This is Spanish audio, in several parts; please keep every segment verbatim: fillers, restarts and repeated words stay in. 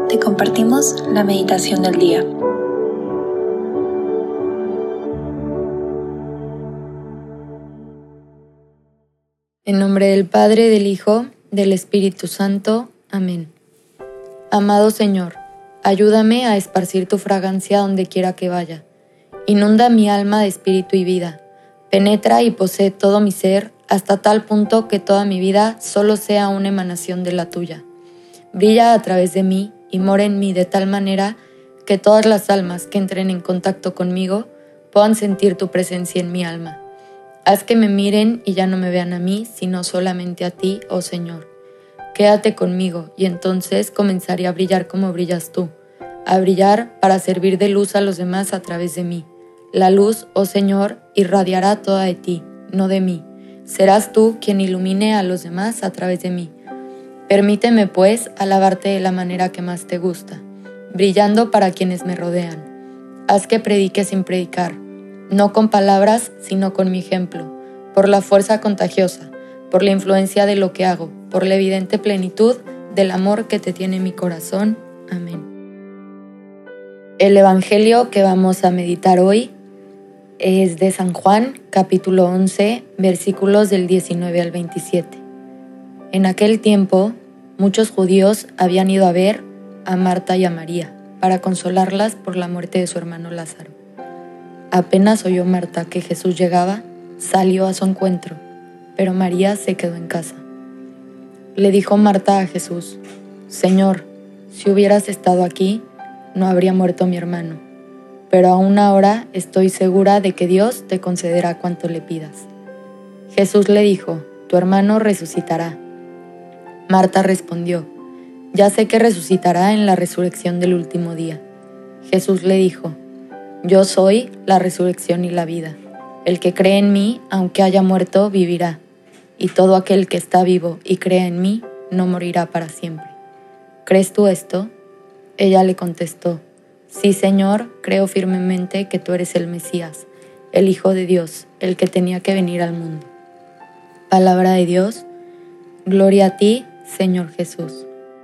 te compartimos la meditación del día. En nombre del Padre, del Hijo, del Espíritu Santo. Amén. Amado Señor, ayúdame a esparcir tu fragancia donde quiera que vaya. Inunda mi alma de espíritu y vida. Penetra y posee todo mi ser hasta tal punto que toda mi vida solo sea una emanación de la tuya. Brilla a través de mí y mora en mí de tal manera que todas las almas que entren en contacto conmigo puedan sentir tu presencia en mi alma. Haz que me miren y ya no me vean a mí, sino solamente a ti, oh Señor. Quédate conmigo y entonces comenzaré a brillar como brillas tú, a brillar para servir de luz a los demás a través de mí. La luz, oh Señor, irradiará toda de ti, no de mí. Serás tú quien ilumine a los demás a través de mí. Permíteme, pues, alabarte de la manera que más te gusta, brillando para quienes me rodean. Haz que predique sin predicar, no con palabras, sino con mi ejemplo, por la fuerza contagiosa, por la influencia de lo que hago, por la evidente plenitud del amor que te tiene mi corazón. Amén. El Evangelio que vamos a meditar hoy es de San Juan, capítulo once, versículos del diecinueve al veintisiete. En aquel tiempo, muchos judíos habían ido a ver a Marta y a María para consolarlas por la muerte de su hermano Lázaro. Apenas oyó Marta que Jesús llegaba, salió a su encuentro, pero María se quedó en casa. Le dijo Marta a Jesús: Señor, si hubieras estado aquí, no habría muerto mi hermano. Pero aún ahora estoy segura de que Dios te concederá cuanto le pidas. Jesús le dijo: Tu hermano resucitará. Marta respondió: Ya sé que resucitará en la resurrección del último día. Jesús le dijo: Yo soy la resurrección y la vida. El que cree en mí, aunque haya muerto, vivirá. Y todo aquel que está vivo y cree en mí, no morirá para siempre. ¿Crees tú esto? Ella le contestó: Sí, Señor, creo firmemente que tú eres el Mesías, el Hijo de Dios, el que tenía que venir al mundo. Palabra de Dios, gloria a ti, Señor Jesús.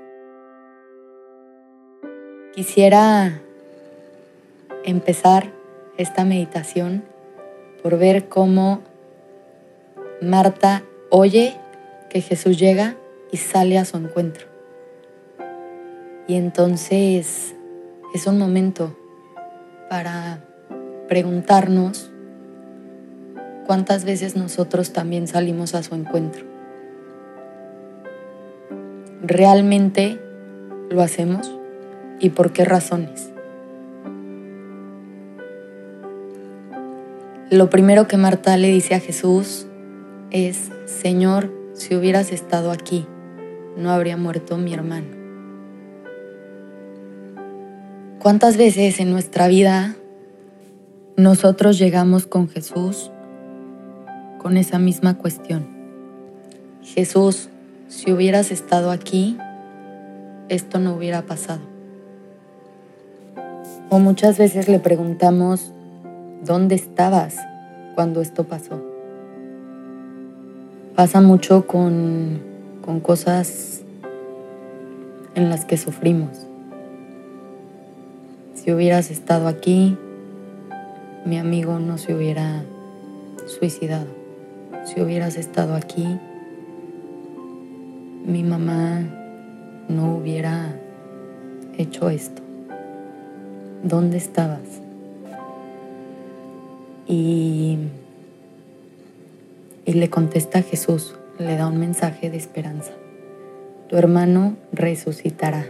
Quisiera empezar esta meditación por ver cómo Marta oye que Jesús llega y sale a su encuentro. Y entonces es un momento para preguntarnos cuántas veces nosotros también salimos a su encuentro. ¿Realmente lo hacemos? ¿Y por qué razones? Lo primero que Marta le dice a Jesús es: Señor, si hubieras estado aquí, no habría muerto mi hermano. ¿Cuántas veces en nuestra vida nosotros llegamos con Jesús con esa misma cuestión? Jesús, si hubieras estado aquí, esto no hubiera pasado. O muchas veces le preguntamos: ¿dónde estabas cuando esto pasó? Pasa mucho con, con cosas en las que sufrimos. Si hubieras estado aquí, mi amigo no se hubiera suicidado. Si hubieras estado aquí, mi mamá no hubiera hecho esto. ¿Dónde estabas? Y, y le contesta a Jesús, le da un mensaje de esperanza: tu hermano resucitará.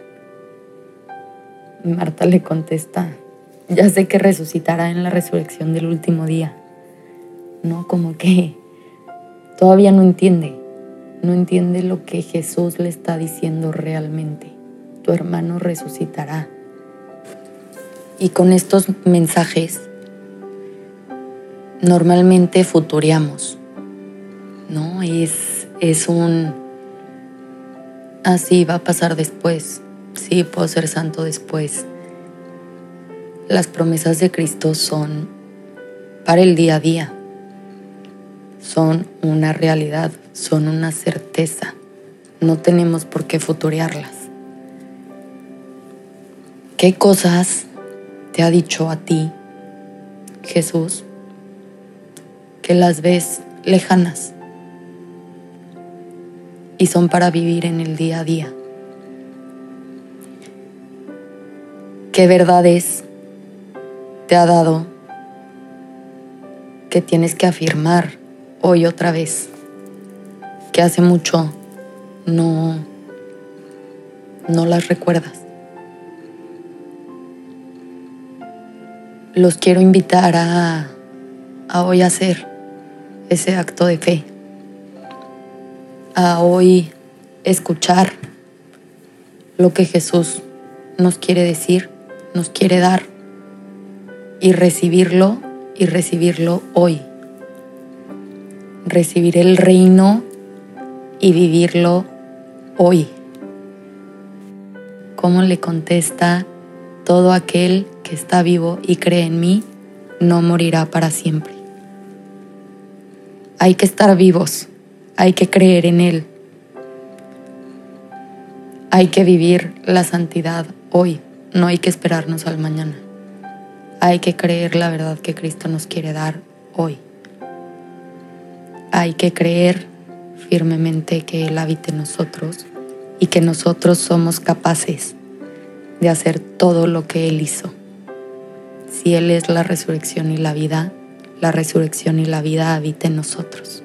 Y Marta le contesta: ya sé que resucitará en la resurrección del último día. No, como que todavía no entiende, no entiende lo que Jesús le está diciendo realmente. Tu hermano resucitará. Y con estos mensajes normalmente futureamos, ¿no? Es, es un, así va a pasar después, sí, puedo ser santo después. Las promesas de Cristo son para el día a día, son una realidad, son una certeza, no tenemos por qué futurearlas. ¿Qué cosas te ha dicho a ti Jesús que las ves lejanas y son para vivir en el día a día? ¿Qué verdades te ha dado que tienes que afirmar hoy otra vez, que hace mucho no, no las recuerdas? Los quiero invitar a, a hoy hacer ese acto de fe, a hoy escuchar lo que Jesús nos quiere decir, nos quiere dar, y recibirlo y recibirlo hoy. Recibir el reino y vivirlo hoy. ¿Cómo le contesta? Todo aquel que está vivo y cree en mí no morirá para siempre. Hay que estar vivos, hay que creer en Él. Hay que vivir la santidad hoy, no hay que esperarnos al mañana. Hay que creer la verdad que Cristo nos quiere dar hoy. Hay que creer firmemente que Él habita en nosotros y que nosotros somos capaces de hacer todo lo que Él hizo. Si Él es la resurrección y la vida, la resurrección y la vida habita en nosotros.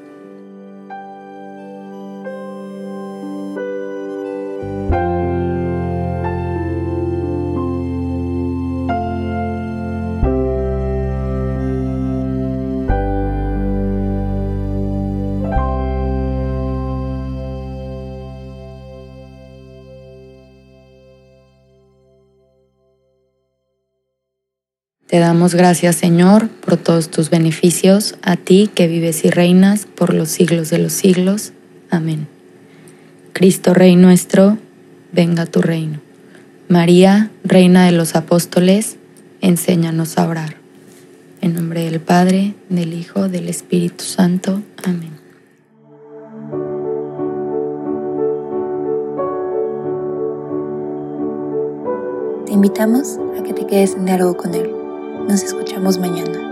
Te damos gracias, Señor, por todos tus beneficios, a ti que vives y reinas por los siglos de los siglos. Amén. Cristo Rey nuestro, venga tu reino. María, Reina de los Apóstoles, enséñanos a orar. En nombre del Padre, del Hijo, del Espíritu Santo. Amén. Te invitamos a que te quedes en diálogo con Él. Nos escuchamos mañana.